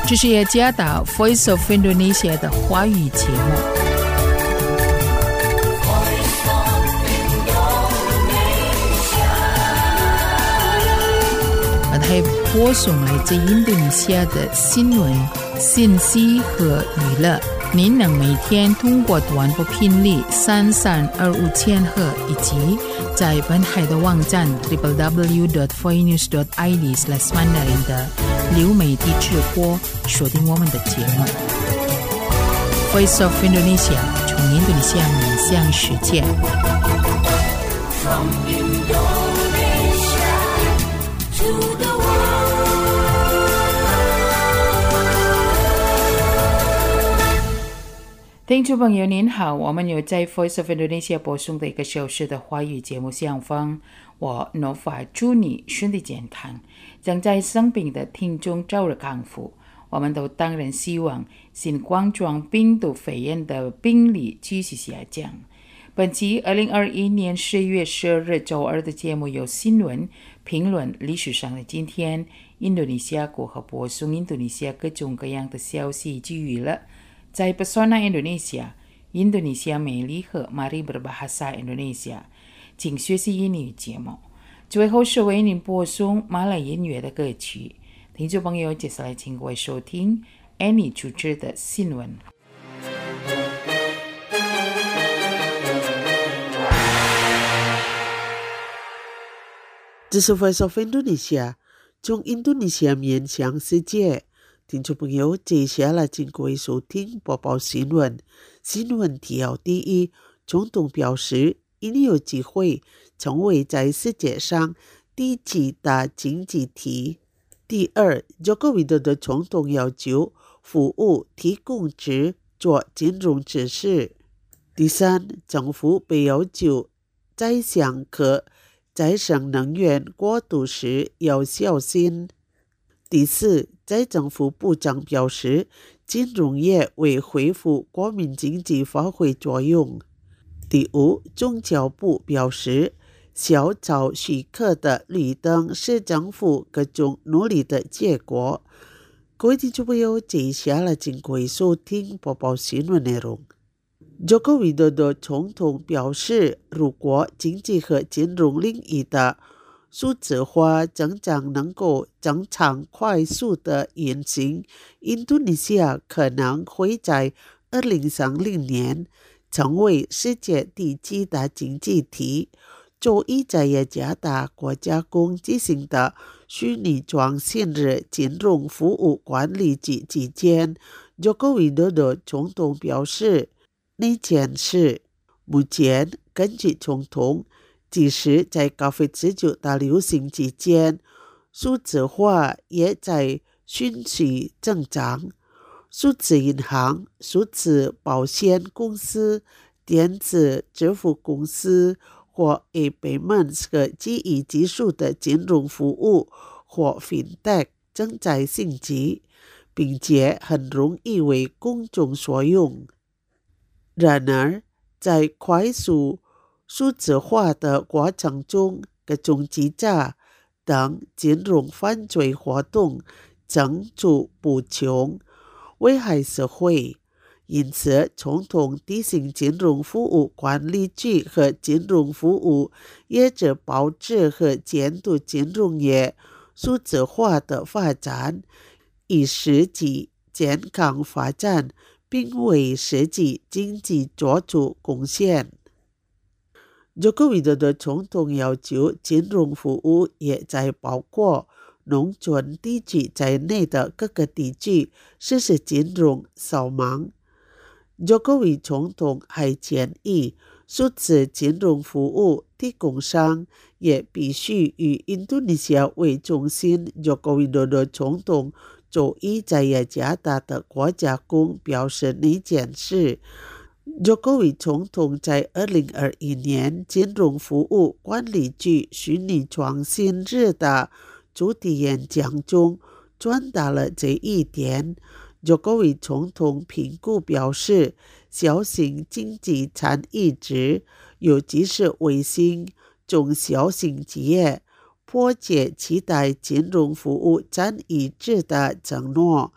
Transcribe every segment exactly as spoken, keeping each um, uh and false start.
这是雅加达 Voice of Indonesia 的华语节目。还播送来自印度尼西亚的新闻、信息和娱乐。您能每天通过短波频率三三二五千赫以及在本海的网站 double-u double-u double-u dot voinews dot i d slash mandarin 的流媒体直播锁定我们的节目。Voice of Indonesia 从印度尼西亚面向世界。From Indonesia to the听众朋友您好，我们有在 Voice of Indonesia 播送的一个小时的华语节目上方，我 Nova 祝你身体健康，正在生病的听众早日康复。我们都当然希望新冠状病毒肺炎的病例继续下降。本期二零二一年十月十二日周二的节目有新闻、评论、历史上的今天、印度尼西亚国和播送印度尼西亚各种各样的消息及娱乐。在 Pesona Indonesia 印度尼西亚美丽和 Mari Berbahasa Indonesia 请学习英语节目。最后是为您播送马来音乐的歌曲。听众朋友，接下来请各位收听 Annie 主持的新闻。 这是 Voice of Indonesia 从印度尼西亚面向世界。听众朋友，接下来请各位收听播报新闻。新闻提要第一，总统表示，印有机会成为在世界上第几大经济体。第二，佐科维多的总统要求服务提供者做金融指示。第三，政府被要求在向可再生能源过渡时要小心。第四，在政府部长表示，金融业为恢复国民经济发挥作用。第五，宗教部表示，小草许可的绿灯是政府各种努力的结果。各位听众朋友，接下来请各位收听播报新闻内容。佐科维多的总统表示，如果经济和金融领域的数字化增长能够正常快速的运行，印度尼西亚可能会在二零三零年成为世界第几大经济体。周一在雅加达国家公举行的虚拟创新日金融服务管理局期间，佐科维多的总统表示，那件事目前根据总统，即使在高飞持久大流行期间，数字化也在迅速增长。数字银行、数字保险公司、电子支付公司或 e-payments 和基于技术的金融服务或 fintech 正在兴起，并且很容易为公众所用。然而，在快速数字化的过程中，各种欺诈等金融犯罪活动层出不穷，危害社会。因此，总统提醒金融服务管理局和金融服务业者保持和监督金融业数字化的发展，以实际健康发展，并为实际经济做出贡献。佐科维多的总统要求金融服务也在包括农村地区在内的各个地区实施金融扫盲。佐科维总统还建议数字金融服务提供商也必须以印度尼西亚为中心。佐科维多的总统周一在雅加达的国家公表示那件事。佐科维总统在二零二一年金融服务管理局虚拟创新日的主题演讲中传达了这一点。佐科维总统评估表示，小型经济产业者，尤其是微型中小型企业，迫切期待金融服务占一致的承诺。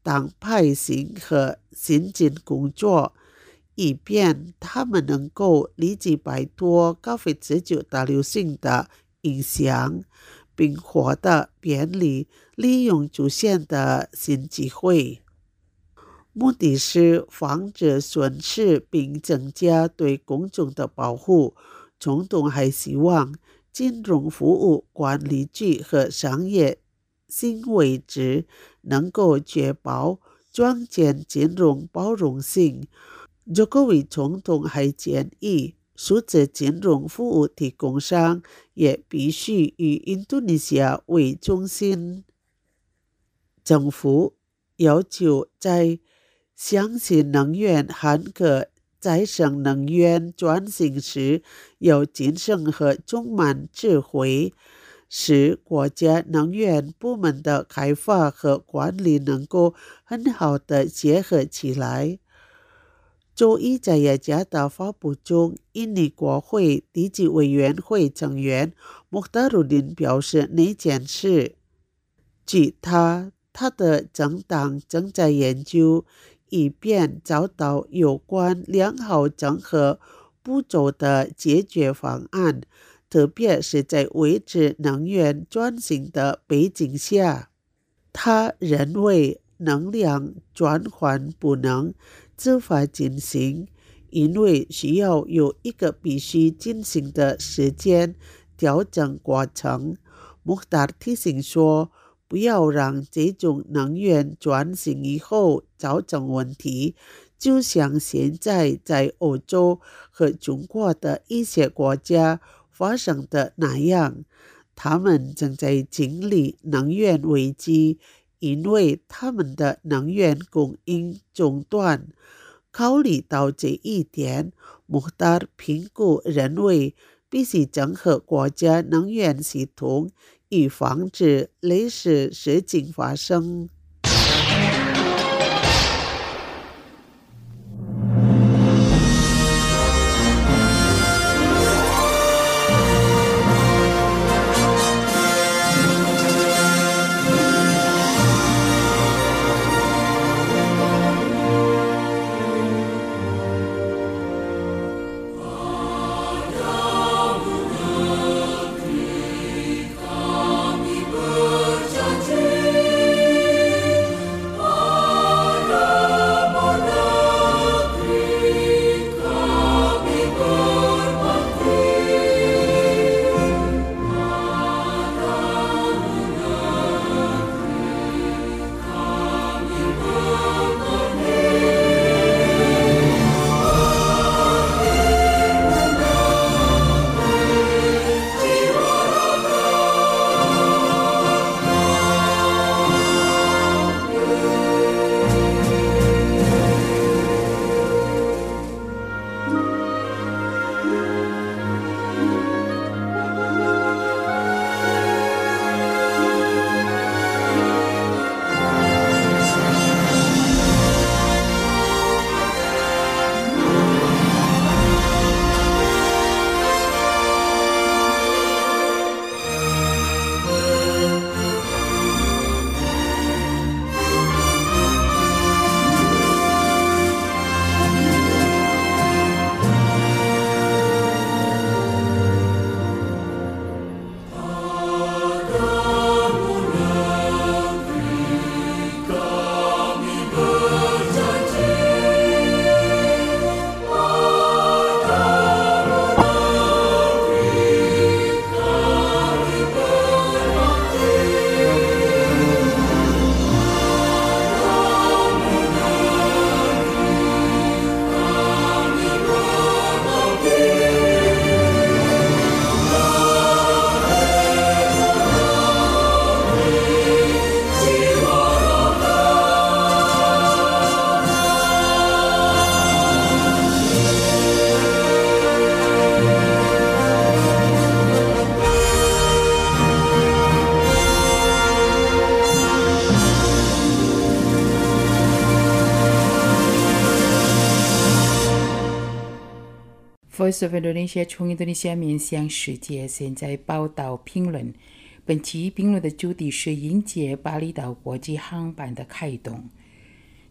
党派型和行政工作，以便他们能够立即摆脱 COVID 十九 大流行的影响，并获得便利利用出现的新机会。目的是防止损失并增加对公众的保护。总统还希望金融服务管理局和商业新位置能够确保创建金融包容性。这个位总统还建议数字金融服务提供商也必须以印度尼西亚为中心。政府要求在相信能源和可再生能源转型时要谨慎和充满智慧，使国家能源部门的开发和管理能够很好的结合起来。周一在雅加达发布中，印尼国会地质委员会成员穆达鲁丁表示那件事，据他他的政党正在研究以便找到有关良好整合步骤的解决方案，特别是在维持能源转型的背景下。他认为能量转换不能自发进行，因为需要有一个必须进行的时间调整过程。穆达提醒说，不要让这种能源转型以后造成问题，就像现在在欧洲和中国的一些国家发生的那样。他们正在经历能源危机，因为他们的能源供应中断。考虑到这一点，穆达评估认为必须整合国家能源系统，以防止类似事情发生。 Voice of Indonesia 从印度尼西亚面向世界，现在报道评论。本期评论的主题是迎接巴厘岛国际航班的开动。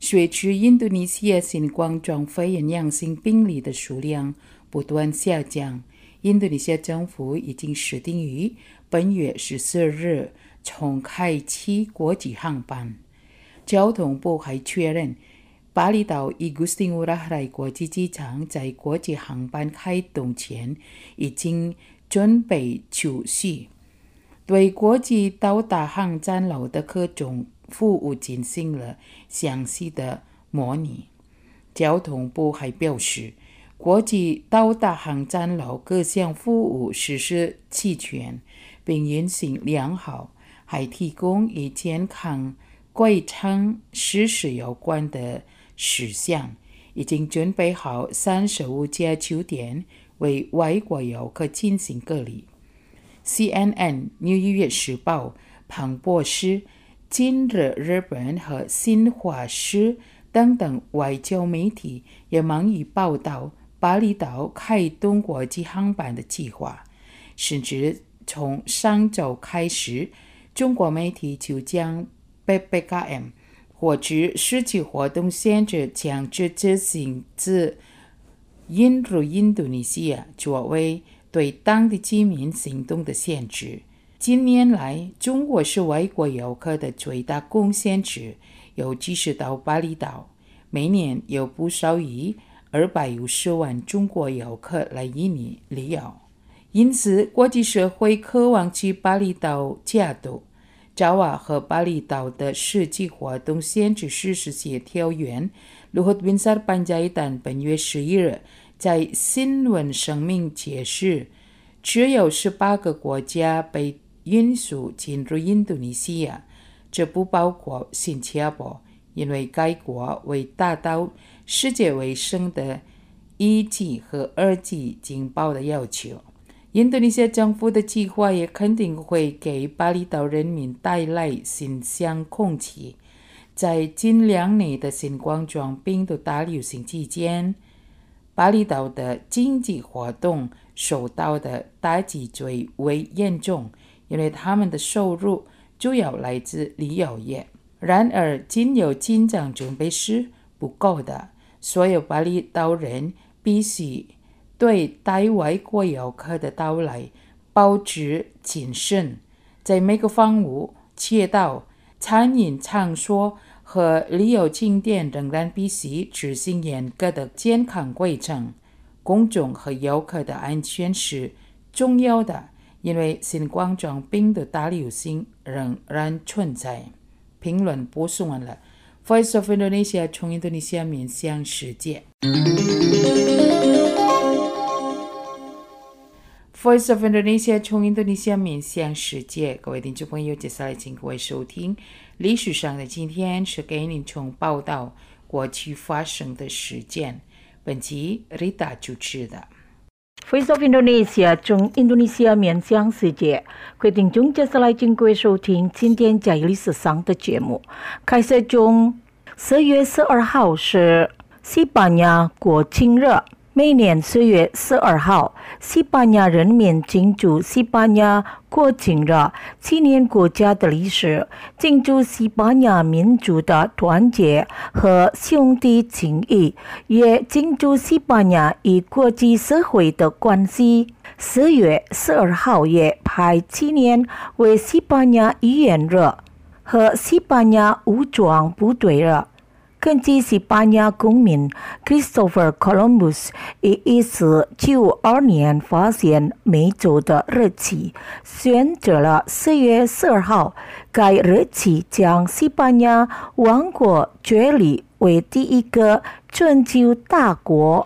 随着印度尼西亚新冠状肺炎阳性病例的数量不断下降，印度尼西亚政府已经决定于本月十四日重开启国际航班。交通部还确认，巴厘岛伊古斯丁乌拉海国际机场在国际航班开动前已经准备就绪，对国际到达航站楼的各种服务进行了详细的模拟。交通部还表示，国际到达航站楼各项服务实施齐全，并运行良好，还提供与健康柜场实施有关的事项，已经准备好三十五家酒店为外国游客进行隔离。C N N 纽约时报彭博士、今日日本和新华社等等外交媒体也忙于报道巴厘岛开动国际航班的计划，甚至从上周开始，中国媒体就将 P P K M 或者实际活动限制强制执行自引入印度尼西亚作为对当地居民行动的限制。近年来，中国是外国游客的最大贡献者，尤其是到巴厘岛，每年有不少于二百五十万中国游客来印尼旅游。因此，国际社会渴望去巴厘岛加度。爪哇和巴厘岛的实际活动限制实施协调员Luhut Binsar Panjaitan本月十一日在新闻声明解释，只有十八个国家被允许进入印度尼西亚，这不包括新加坡，因为该国未达到世界卫生的一级和二级警报的要求。印度尼西亚政府的计划也肯定会给巴厘岛人民带来新鲜空气。在近两年的新冠状病毒大流行期间，巴厘岛的经济活动受到的打击最为严重，因为他们的收入主要来自旅游业。然而，仅有紧张准备是不够的，所有巴厘岛人必须对带外国游客的到来保持谨慎，在每个房屋、街道、餐饮场所和旅游景点仍然必须执行严格的健康规程。公众和游客的安全是重要的，因为新冠状病毒大流行仍然存在。评论播送完了。Voice of Indonesia 从印度尼西亚面向世界。Voice of Indonesia 从印度尼西亚面向世界，各位听众朋友，接下来请各位收听历史上的今天，是给您从报道过去发生的事件。本集 Rita 主持的。 Voice of Indonesia 从印度尼西亚面向世界，各位听众，接下来请各位收听今天在历史上的节目。开始中，十月十二号是西班牙国庆日。每年十月十二号，西班牙人民庆祝西班牙国庆日，纪念国家的历史，庆祝西班牙民族的团结和兄弟情谊，也庆祝西班牙与国际社会的关系。十月十二号也排纪念为西班牙语言日和西班牙武装部队日。根据西班牙公民 Christopher Columbus 于一四九二年发现美洲的日期，选择了十月十二号。该日期将西班牙王国确立为第一个全球大国。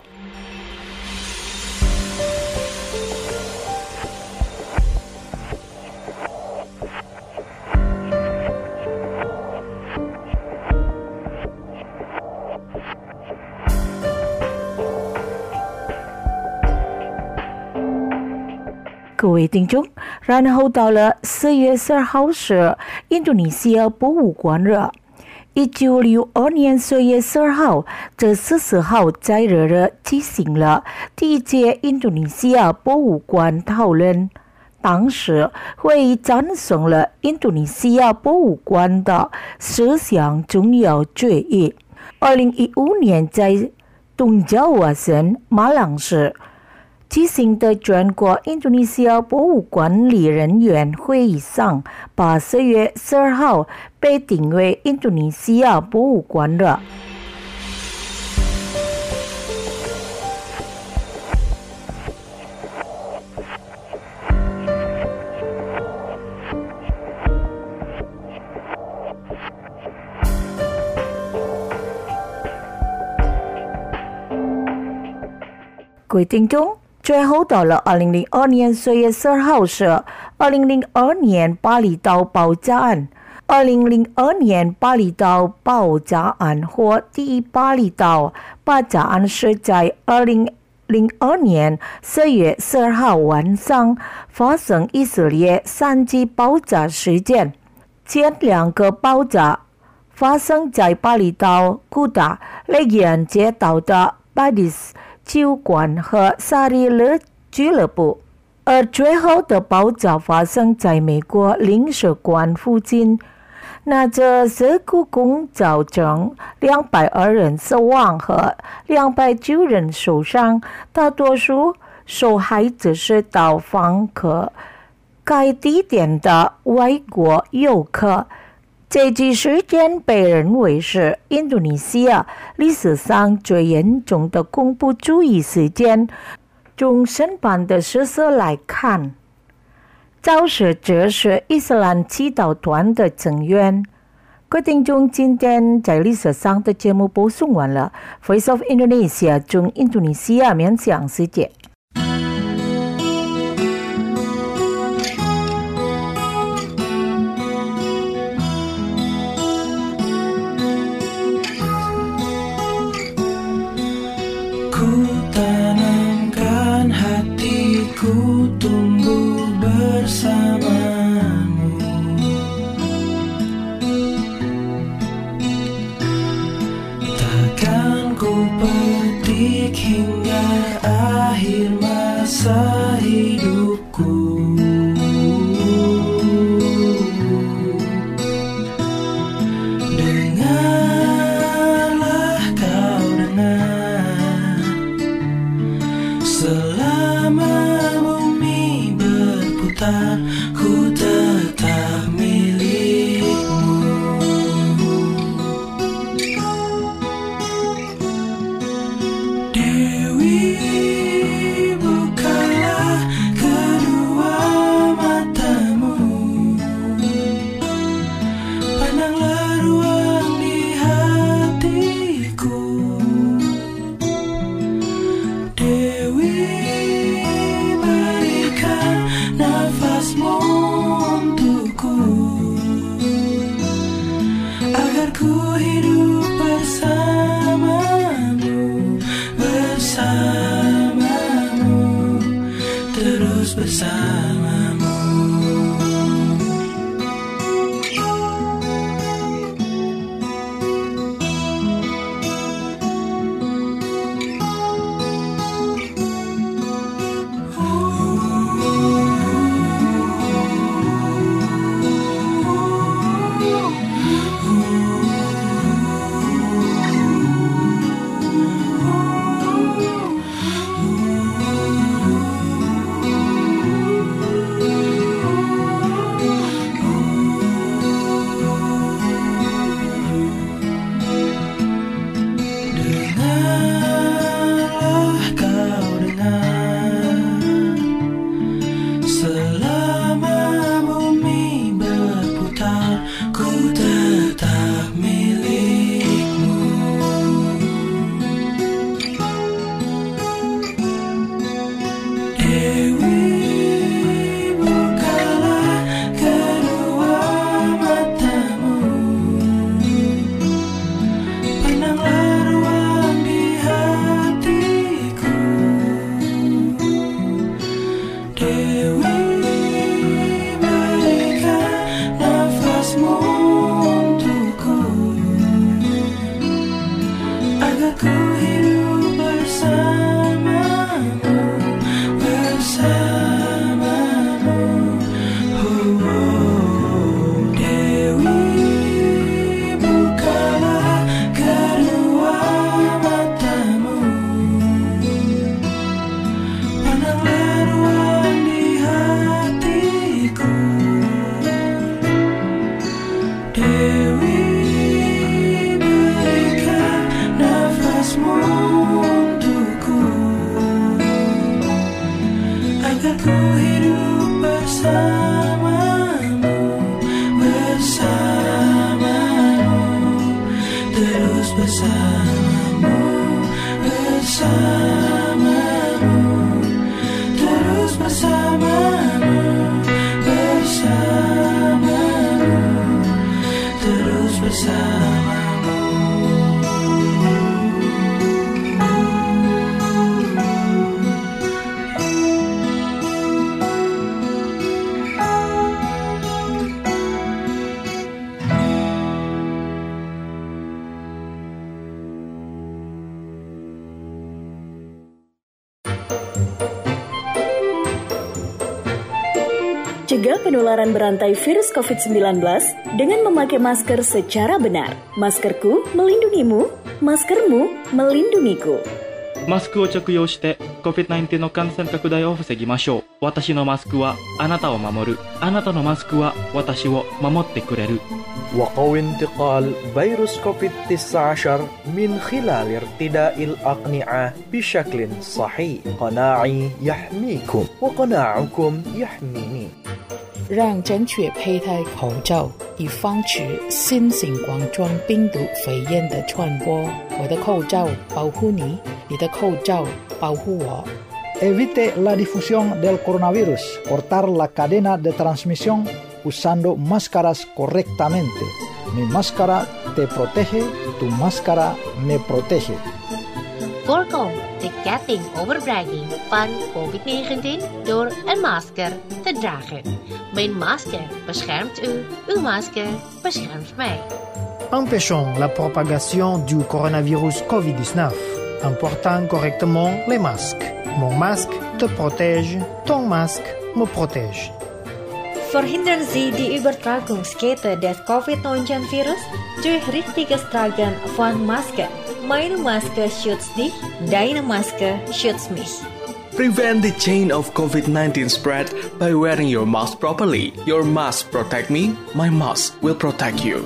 各位听众，然后到了十月十二号是印度尼西亚博物馆日。一九六二年十月十二号，这十四号在日日举行了第一届印度尼西亚博物馆讨论。当时会议赞成了印度尼西亚博物馆的十项重要决议， 二零一五年在东爪哇省马朗市举行的全国印度尼西亚博物管理人员会议上，把十月十二号被定为印度尼西亚博物馆了。各位听众，最后到了二零零二年十月十二号是二零零二年巴厘岛爆炸案。二零零二年巴厘岛爆炸案或第一巴厘岛爆炸案是在二零零二年十月十二号晚上发生以色列三级爆炸事件。前两个爆炸发生在巴厘岛古达雷延街道的巴迪斯酒馆和沙利勒俱乐部，而最后的爆炸发生在美国领事馆附近。那这事故共造成两百二人死亡和两百九人受伤，大多数受害者是到访客该地点的外国游客。这起事件被认为是印度尼西亚历史上最严重的恐怖主义事件。从审判的事实来看，肇事者是伊斯兰祈祷团的成员。各位听众，今天在历史上的节目播送完了。Voice of Indonesia 中印度尼西亚面向世界。 Tanamkan hatiku tumbuh bersamamu, takkan ku petik hingga akhir masa hidupku. Dengarlah kau dengar, selama bumi berputar, ku tetap milikmu. Dewi, bukalah kedua matamu, pandanglah ruang di hatiku. Dewi, berikan nafasmu untukku, agar ku hidup bersamamu, bersamamu, terus bersamamu. ku hidup bersamamu, bersamamu, terus bersamamu, bersamamu, terus bersamamu, bersamamu, terus bersamamu. Cegah penularan berantai virus covid sembilan belas dengan memakai masker secara benar. Maskerku melindungimu, maskermu melindungiku. マスクを着用して コビッドナインティーン の感染拡大を防ぎましょう。私のマスクはあなたを守る。あなたのマスクは私を守ってくれる。 وقوي انتقال فيروس كوفيد تسعة عشر من خلال ارتداء الأقنعة بشكل صحيح. قناعي يحميكم وقناعكم يحميني. 让正确佩戴口罩，以防止新型冠状病毒肺炎的传播。我的口罩保护你，你的口罩保护我。 Evite la difusión del coronavirus. Cortar la cadena de transmisión usando máscaras correctamente. Mi máscara te protege, tu máscara me protege. Voorkom de ketting overbrenging van covid negentien door een masker te dragen. Mijn masker beschermt u, uw masker beschermt mij. Empêchons la propagation du coronavirus covid dix-neuf en portant correctement les masques. Mon masque te protège, ton masque me protège. Verhindern Sie die Übertragungskette des covid neunzehn Virus durch richtiges Tragen von Masken. Meine Maske schützt dich, deine Maske schützt mich. Prevent the chain of covid nineteen spread by wearing your mask properly. Your mask protect me, my mask will protect you.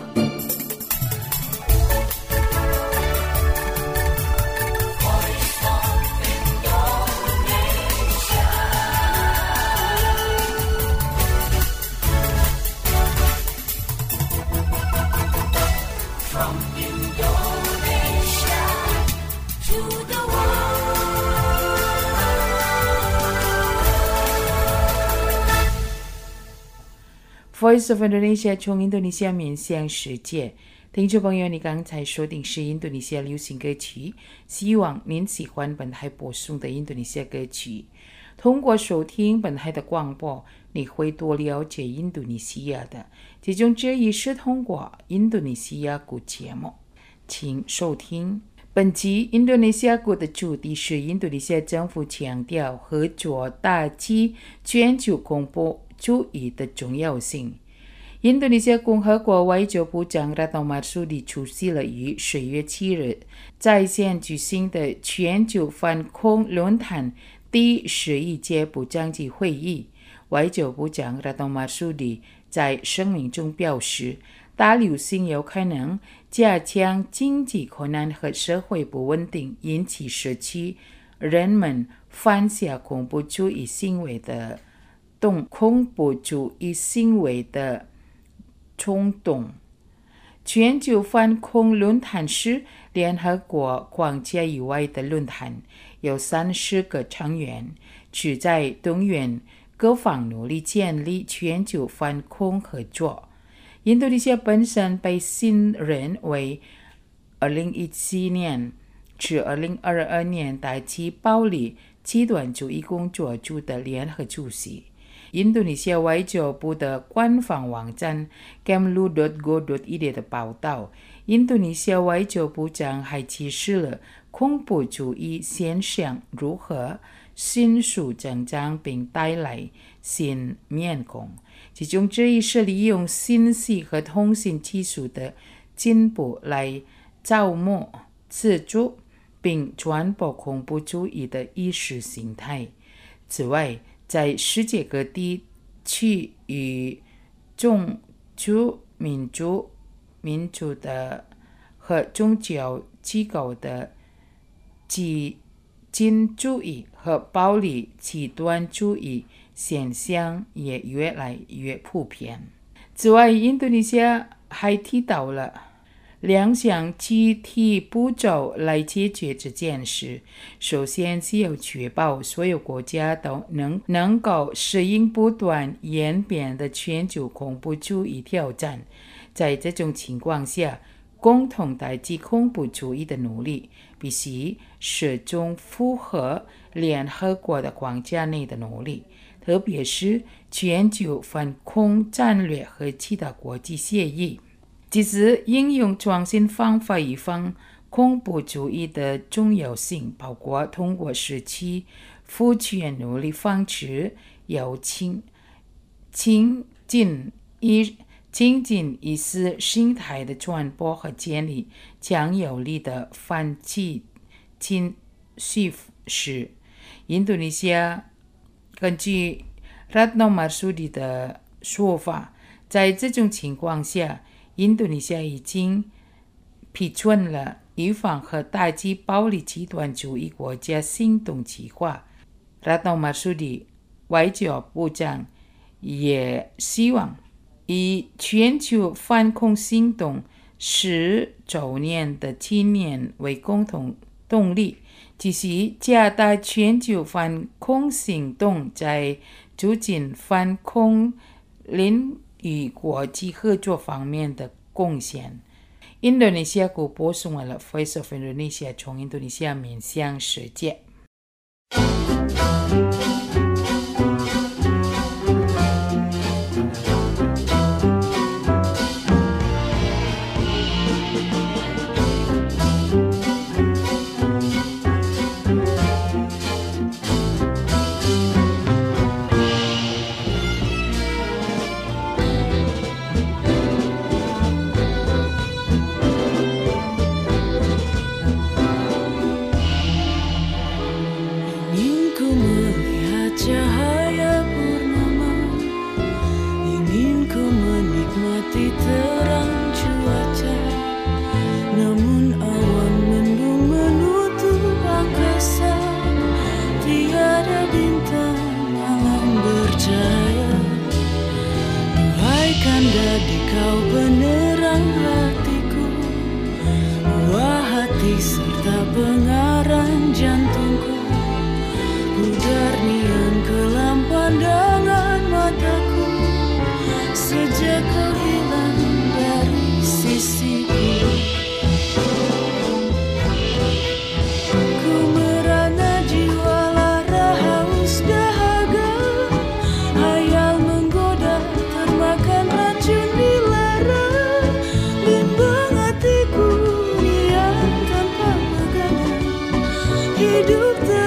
Voice of Indonesia 从印度尼西亚面向世界，听众朋友，你刚才收听是印度尼西亚流行歌曲，希望您喜欢本台播送的印度尼西亚歌曲。通过收听本台的广播，你会多了解印度尼西亚的，其中之一是通过印度尼西亚鼓节目，请收听。本集印度尼西亚鼓的主题是印度尼西亚政府强调合作打击全球恐怖主义的重要性。印度尼西亚共和国外交部长拉多马苏里出席了于十月七日在线举行的全球反恐论坛第十一届部长级会议。外交部长拉多马苏里在声明中表示，大流行有可能加强经济困难和社会不稳定，引起社区人们犯下恐怖主义行为的动恐怖主义行为的冲动。全球反恐论坛是联合国框架以外的论坛，有三十个成员，旨在动员各方努力建立全球反恐合作。印度尼西亚本身被信任为二零一七年至二零二二年打击暴力极端主义工作组的联合主席。印度尼西亚外交部的官方网站 kemlu dot go dot i d 的报道，印度尼西亚外交部长还揭示了恐怖主义现象如何迅速增长并带来新面孔，其中之一是利用信息和通信技术的进步来招募、资助并传播恐怖主义的意识形态。此外，在世界各地区与种族、民族、民族的和宗教机构的激进主义和暴力极端主义现象也越来越普遍。此外，印度尼西亚还提到了两项具体步骤来解决这件事。首先是要确保所有国家都能能够适应不断演变的全球恐怖主义挑战。在这种情况下，共同打击恐怖主义的努力必须始终符合联合国的框架内的努力，特别是全球反恐战略和其他国际协议。其次，应用创新方法预防恐怖主义的重要性，包括通过实际复权努力防止有亲亲近意亲近意识形态的传播和建立强有力的反击情绪势。印度尼西亚根据 Ratno Marsudi 的说法，在这种情况下，印度尼西亚已经批准了预防和打击暴力极端主义国家行动计划。Ratno Marsudi 外交部长也希望以全球反恐行动十周年的纪念为共同动力，继续加大全球反恐行动在促进反恐领与国际合作方面的贡献。印度尼西亚国播送了 Voice of Indonesia 从印度尼西亚面向世界。 Pengarang jantungku, pudar nian kelam pandangan mataku sejak kau hilang dari sisiku. Ku merana jiwa lara haus dahaga, hayal menggoda termakan racun dilara, bimbang hatiku niat tanpa pegangan hidup.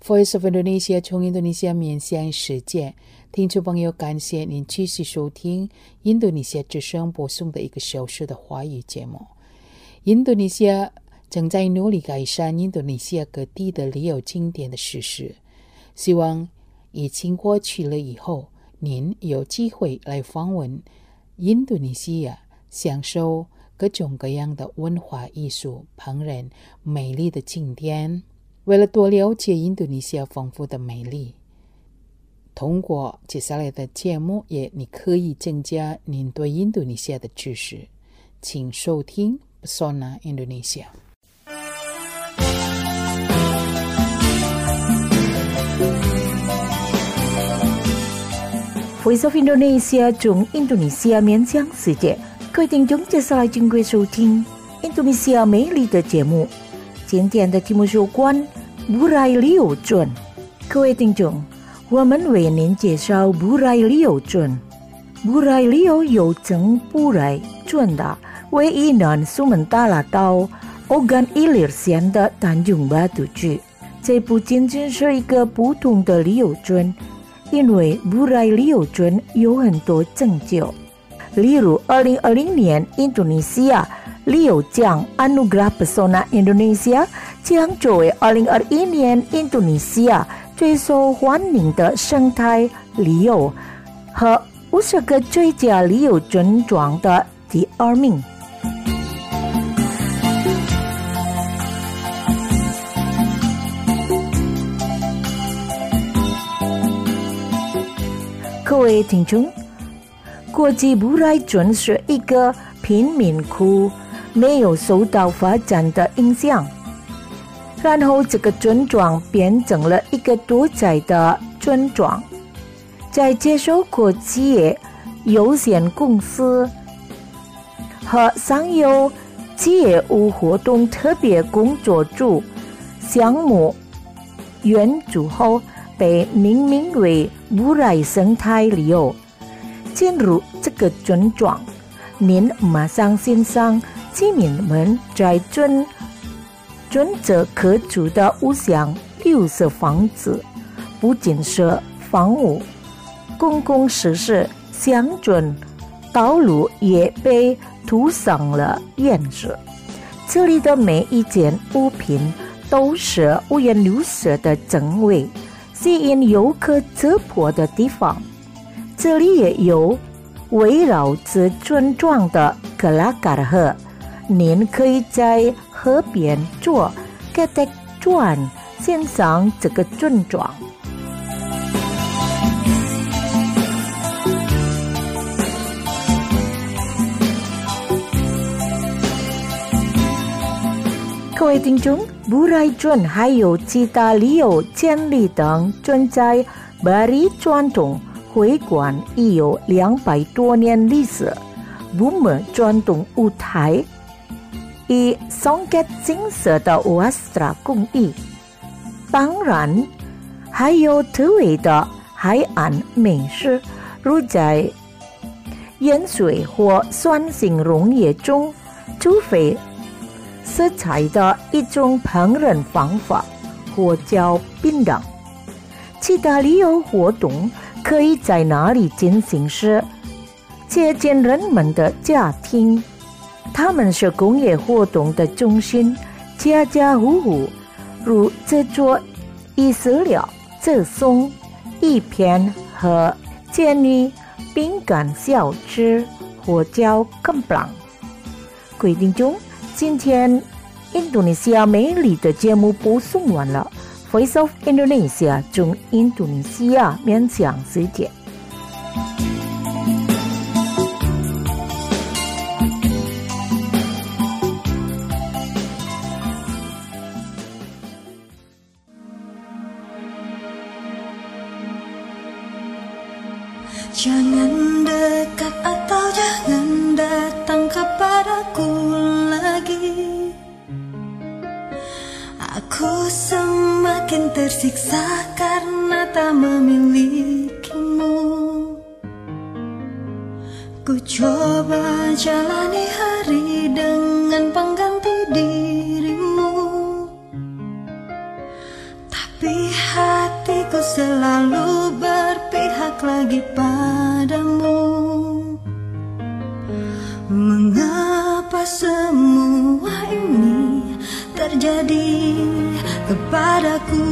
Voice of Indonesia 从印度尼西亚面向世界，听众朋友，感谢您继续收听印度尼西亚之声播送的一个小时的华语节目。印度尼西亚正在努力改善印度尼西亚各地的旅游景点的设施，希望疫情过去了以后，您有机会来访问印度尼西亚，享受各种各样的文化艺术、烹饪、美丽的景点。为了多了解印度尼西亚丰富的美丽，通过接下来的节目也你可以增加您对印度尼西亚的知识。请收听 Pesona Indonesia。 Voice of Indonesia 从印度尼西亚面向世界，各位听众，接下来请各位收听印度尼西亚美丽的节目。今天的题目是有关Burai Liu Zun。各位听众，我们为您介绍 Burai Liu Zun。Burai Liu 又称 Burai Zun 的，位于南苏门答腊岛 Ogan Ilir 县的丹中巴土区。这不仅仅是一个普通的旅游村，因为 Burai Liu Zun 有很多成就。例如二零二零年印度尼西亚旅游奖 Anugerah Pesona Indonesia 将作为二零二一年印度尼西亚最受欢迎的生态旅游和五十个最佳旅游村庄的第二名。各位听众，国际Burai Zun是一个贫民窟，没有受到发展的影响，然后这个村庄变成了一个多彩的村庄。在接受国企业有限公司和商业企业务活动特别工作组项目援助后，被命名为Burai生态旅游。进入这个村庄，您马上欣赏居民们在村村着可住的五项绿色房子，不仅是房屋，公共设施、乡村道路也被涂上了颜色。这里的每一件物品都是五颜六色的真伪，吸引游客直播的地方。这里也有围绕着村庄的格拉嘎尔河，您可以在河边坐格德船欣赏这个村庄。各位听众，Burai Zun还有其他旅游建立等存在Bari传统会馆已有两百多年历史，不么传统舞台，以松格金色的瓦斯特工艺，当然还有特别的海岸美食，如在盐水或酸性溶液中煮沸食材的一种烹饪方法，或叫槟榔。其他旅游活动可以在哪里进行时，接近人们的家庭，他们是工业活动的中心，家家户户如制作以色列、制松、一片和煎鱼、饼干小吃，或叫 kemplang。各位听众，今天印度尼西亚美丽的节目播送完了。Voice of Indonesia 从印度尼西亚面向世界。 Jangan dekat atau jangan datang kepadaku lagi. Aku semakin tersiksa karena tak memilikimu. Ku coba jalani hari dengan pengganti dirimu, tapi terjadi kepadaku.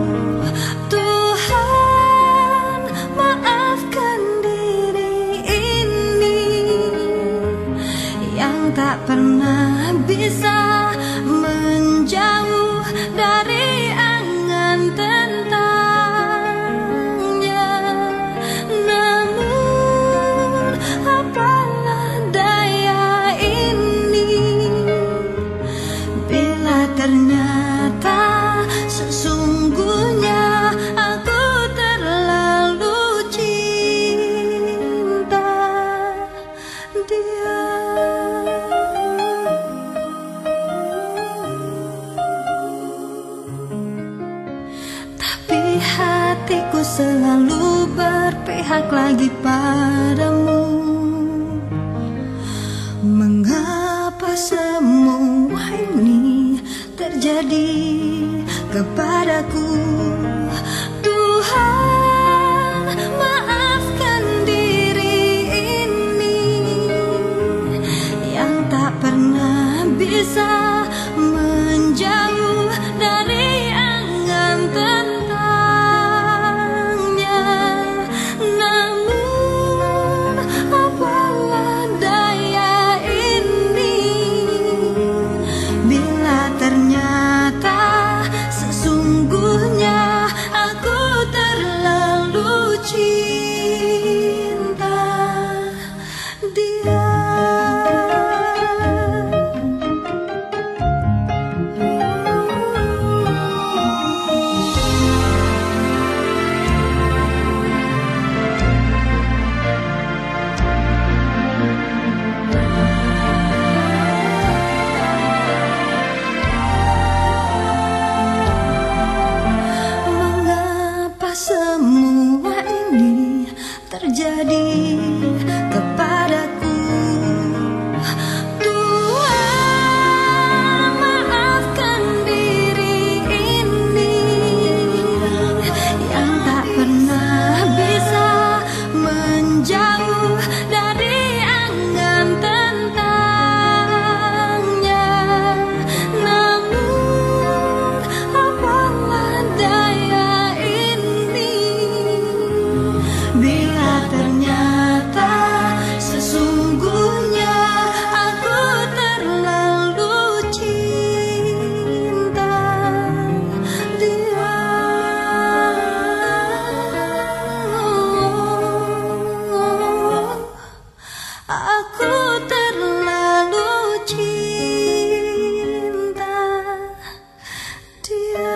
Tuhan, maafkan diri ini yang tak pernah bisa menjauh dari angan tentangnya. Namun apalah daya ini bila ternyata sesungguhnya aku terlalu cinta dia. Tapi hatiku selalu berpihak lagi padamu. Mengapa semua ini terjadi kepadaku? Tuhan, maafkan diri ini yang tak pernah bisa menjauh dari angan tentangnya. Namun apalah daya ini bila ternyata sesungguhnya aku terlalu cinta dia. Mengapa semua ini terjadi kepadaku? Tuhan, maafkan diri ini yang tak pernah bisa menjauh dari angan tentangnya. Namun apalah daya ini bila ternyata sesungguhnya aku terlalu cinta dia. Aku terlalu cinta dia.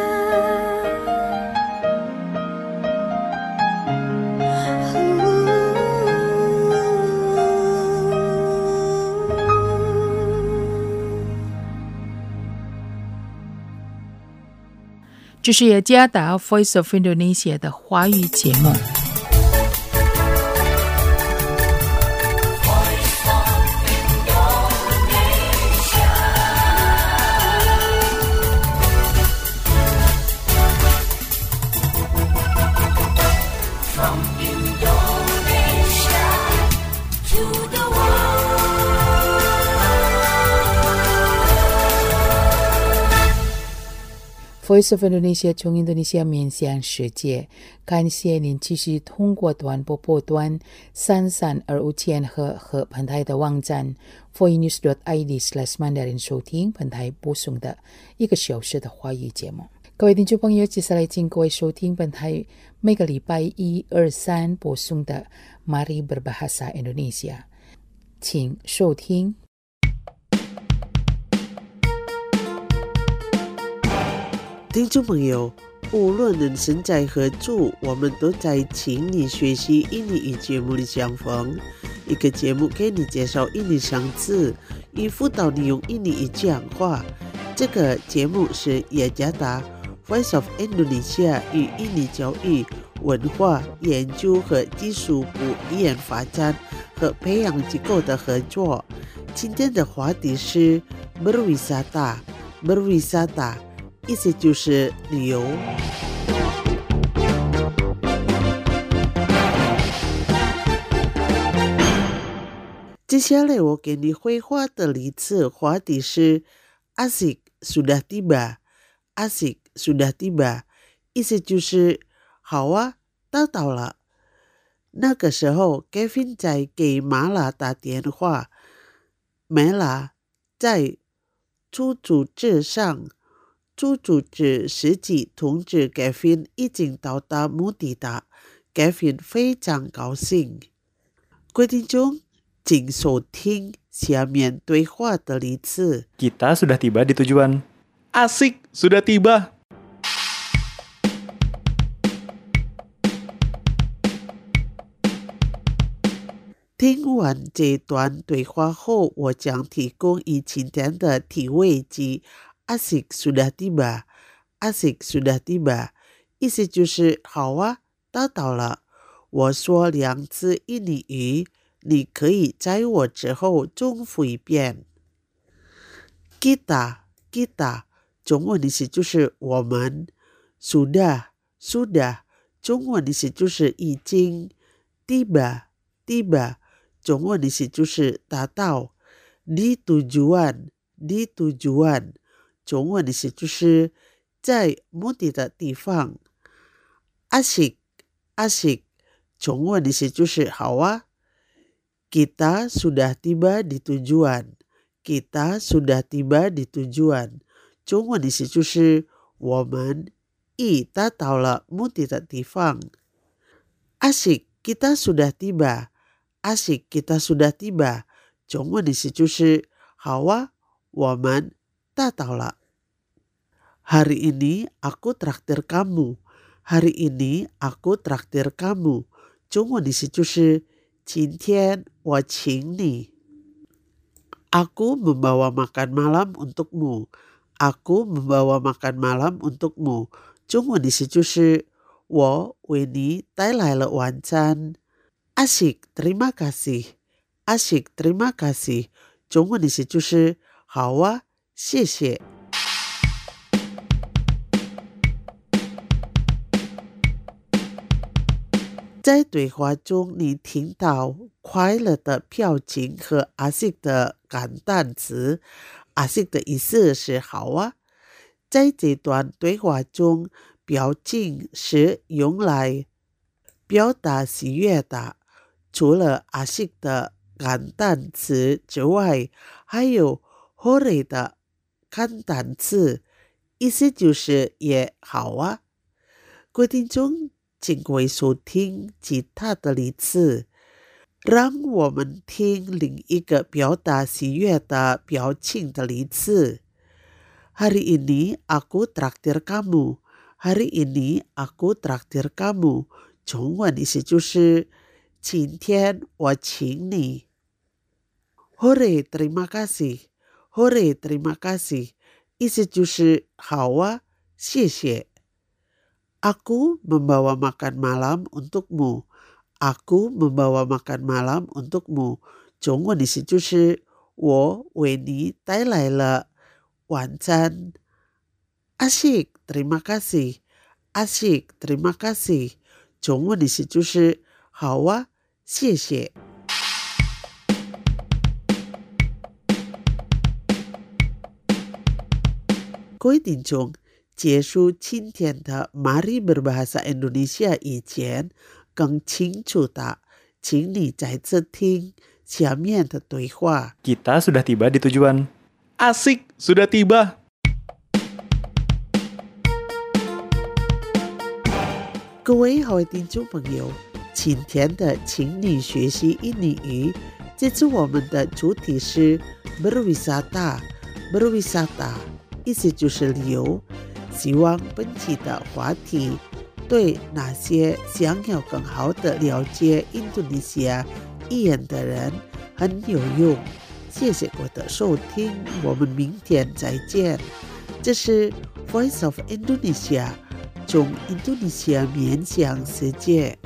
Uh. 这是雅加达 Voice of Indonesia 的华语节目。Voice of Indonesia 从印度尼西亚面向世界，感谢您继续通过短波波段三三二五千赫和本台的网站 voinews dot i d slash mandarin 收听本台播送的一个小时的华语节目。各位听众朋友，接下来请各位收听本台每个礼拜一、二、三播送的 Mari Berbahasa Indonesia， 请收听。 听众朋友，无论人生在何处，我们都在请你学习印尼语节目里相逢。一个节目给你介绍印尼生字，以辅导你用印尼语讲话。这个节目是雅加达 Voice of Indonesia 与印尼教育、文化研究和技术部语言发展和培养机构的合作。今天的话题是 berwisata， berwisata。意思就是旅游。接下来我给你绘画的例子，话题是 asik sudah tiba. Asik sudah tiba，意思就是好啊，到到了。那个时候 Kevin 在给马拉打电话，梅拉在出租车上，出租车司机通知 Kevin 已经到达目的地， Kevin 非常高兴。各位听众，请收听下面对话的例子。 Kita sudah tiba di tujuan. Asik, sudah tiba. 听完这段对话后，我将提供以今天的体位及 Asik sudah tiba。 Asik sudah tiba， 意思就是好啊，到到了。我说两次印尼语，你可以在我之后重复一遍。 Kita kita 中文意思就是我们。 Sudah sudah 中文意思就是已经。 Tiba tiba 中文意思就是达到。 Di tujuan di tujuan 中文意思就是在目的的地方。 Asik asik 中文意思就是好啊。 Kita sudah tiba di tujuan Kita sudah tiba di tujuan 中文意思就是我们已达到了目的的地方。 Asik kita sudah tiba Asik kita sudah tiba 中文意思就是好啊，我们达到了。 Hari ini aku traktir kamu Hari ini aku traktir kamu 中文意思就是今天我请你。 Aku membawa makan malam untukmu Aku membawa makan malam untukmu 中文意思就是我为你带来了晚餐。 Asik terima kasih Asik terima kasih 中文意思就是好啊，谢谢。在对话中，你听到快乐的表情和 Asik 的感叹词。 Asik 的意思是好啊。在这段对话中，表情是用来表达喜悦的。除了 Asik 的感叹词之外，还有 hore 的感叹词，意思就是也好啊。各位听众，请各位收听其他的例子，让我们听另一个表达喜悦的表情的例子。 Hari ini aku traktir kamu Hari ini aku traktir kamu 中文意思就是今天我请你。 Hore terima kasih Hore terima kasih 意思就是好啊，谢谢。 Aku membawa makan malam untukmu Aku membawa makan malam untukmu 中文意思就是我为你带来了晚餐。 Asik terima kasih Asik terima kasih 中文意思就是好啊，谢谢。各位听众，结束今天的 Mari Berbahasa Indonesia 以前，更清楚的，请你再次听下面的对话。 Kita sudah tiba di tujuan. Asik, sudah tiba. 各位好听众朋友，今天的请你学习印尼语，这次我们的主题是 berwisata berwisata 意思就是旅游。希望本期的话题对那些想要更好的了解印度尼西亚语言的人很有用。谢谢各位的收听，我们明天再见。这是 Voice of Indonesia， 从印度尼西亚面向世界。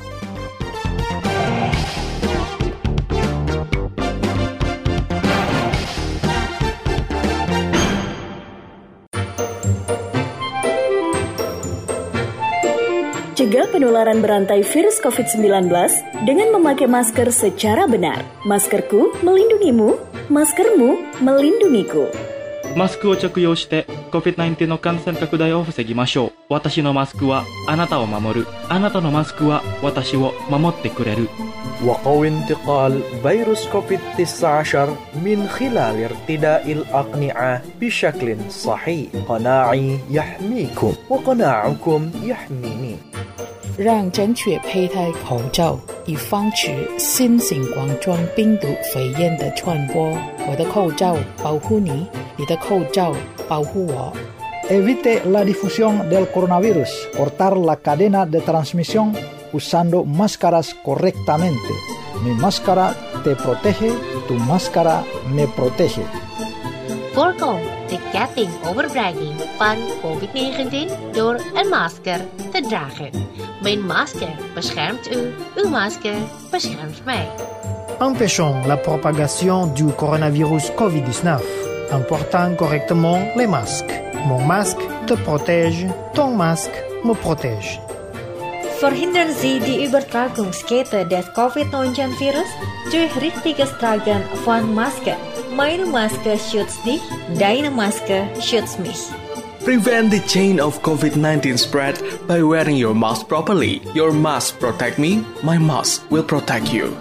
Cegah penularan berantai virus covid sembilan belas dengan memakai masker secara benar. Maskerku melindungimu, maskermu melindungiku. マスクを着用して コビッドナインティーン の感染拡大を防ぎましょう。私のマスクはあなたを守る。あなたのマスクは私を守ってくれる。 وقوي انتقال فيروس كوفيد تسعة عشر من خلال ارتداء الأقنعة بشكل صحيح. قناعي يحميكم وقناعكم يحميني. 让正确佩戴口罩，以防止新型冠状病毒肺炎的传播。我的口罩保护你，你的口罩保护我。 Evite la difusión del coronavirus. Cortar la cadena de transmisión usando máscaras correctamente. Mi máscara te protege, tu máscara me protege. Voorkom de ketting overbregging van covid negentien door een masker te dragen. Mijn masker beschermt u, uw masker beschermt mij. Empêchons la propagation du coronavirus covid dix-neuf en portant correctement les masques. Mon masque te protège, ton masque me protège. Verhindern Sie die Übertragungskette des covid neunzehn Virus durch richtiges Tragen von Maske. Meine Maske schützt dich, deine Maske schützt mich. Prevent the chain of covid nineteen spread by wearing your mask properly. Your mask protect me, my mask will protect you.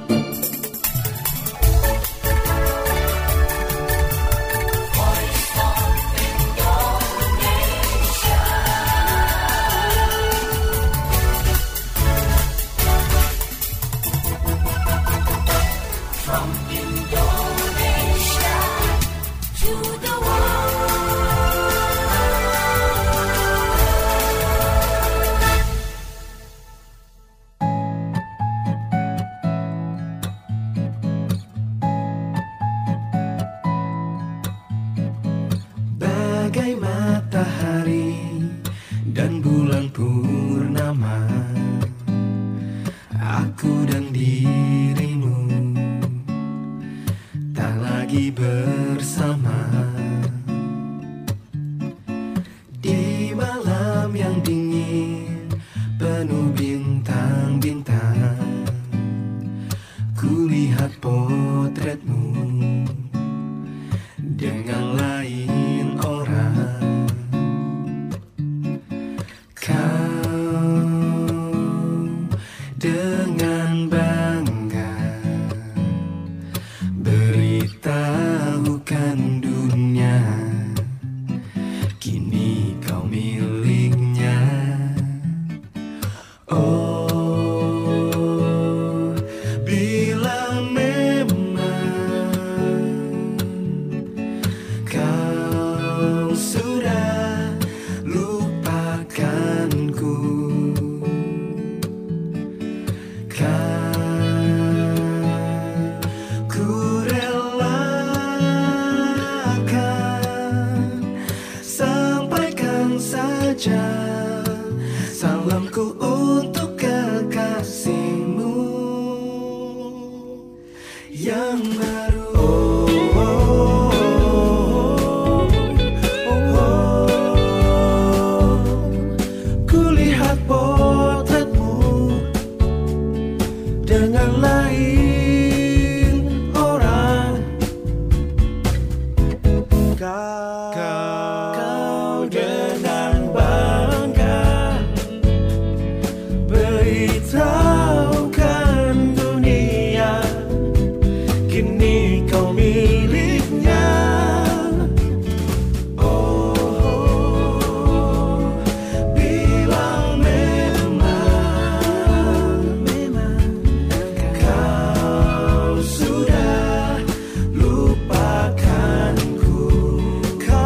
Bagai matahari dan bulan purnama, aku dan dirimu tak lagi bersama. Di malam yang dingin penuh bintang-bintang, kulihat potretmu dengan lain orang. Kau dengan bangga beritahukan dunia, kini kau miliknya. Oh, bila memang kau sudah lupakanku, kan ku relakan sampaikan saja salamku untuk kekasihmu yang baru. Kulihat potretmu dengan lain orang. Kau dengan bangga beritahukan dunia, kini kau miliknya. Oh, bila memang kau sudah lupakanku, kau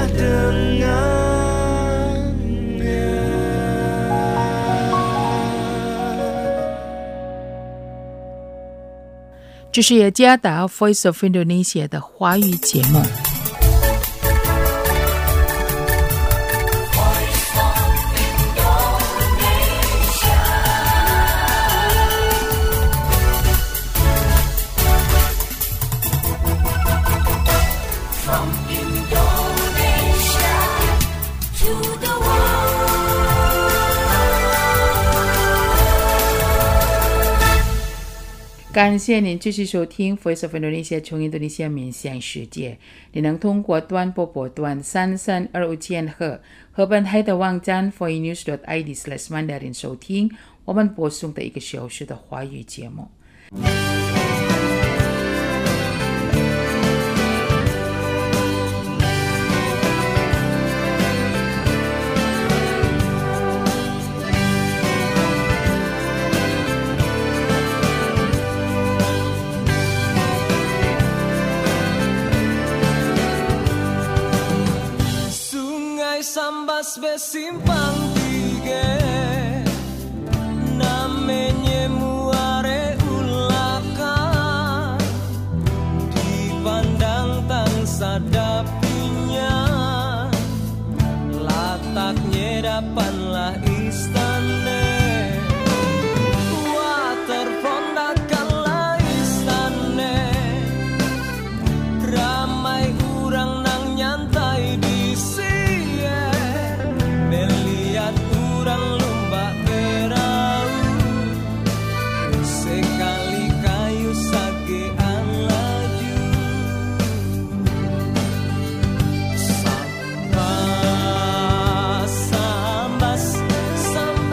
dengannya. 这是雅加达 Voice of Indonesia 的华语节目。感谢您继续收听 Voice of Indonesia 从印度尼西亚面向世界。你能通过短波波段三三二五千赫和本台的网站 voinews dot i d slash mandarin 收听我们播送的一个小时的华语节目。 Sambas besimpang tiga namanya muare ulakan dipandang tangsa dapinya lataknya dapanlah istana waterfront dakanlah istana ramai urang nang nyantai di sini melihat urang lomba berau sekali kayu sagean laju sambas sambas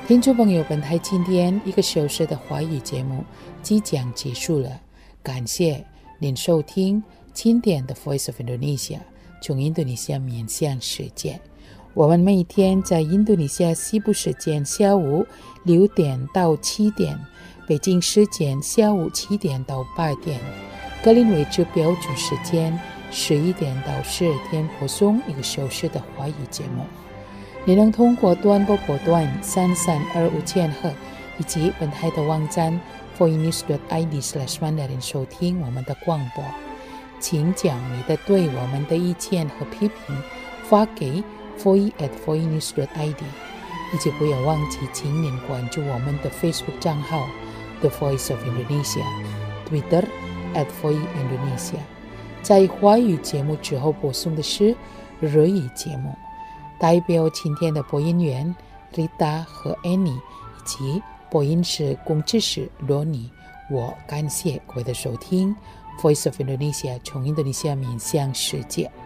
听众朋友，本台今天一个小时的华语节目即将结束了，感谢您收听今天的 Voice of Indonesia 从印度尼西亚面向世界。我们每天在印度尼西亚西部时间下午六点到七点，北京时间下午七点到八点，格林威治标准时间十一点到十二点播送一个小时的华语节目。你能通过短波波段三三二五千赫以及本台的网站 voinews dot i d slash mandarin 收听我们的广播。请将你的对我们的意见和批评发给 voi at voinews dot i d， 以及不要忘记请您关注我们的 Facebook 账号 The Voice of Indonesia， Twitter at voi indonesia。 在华语节目之后播送的是日语节目，代表今天的播音员 Rita 和 Annie 以及播音师工制师 Ronnie， 我感谢各位的收听。 Voice of Indonesia 从印度尼西亚面向世界。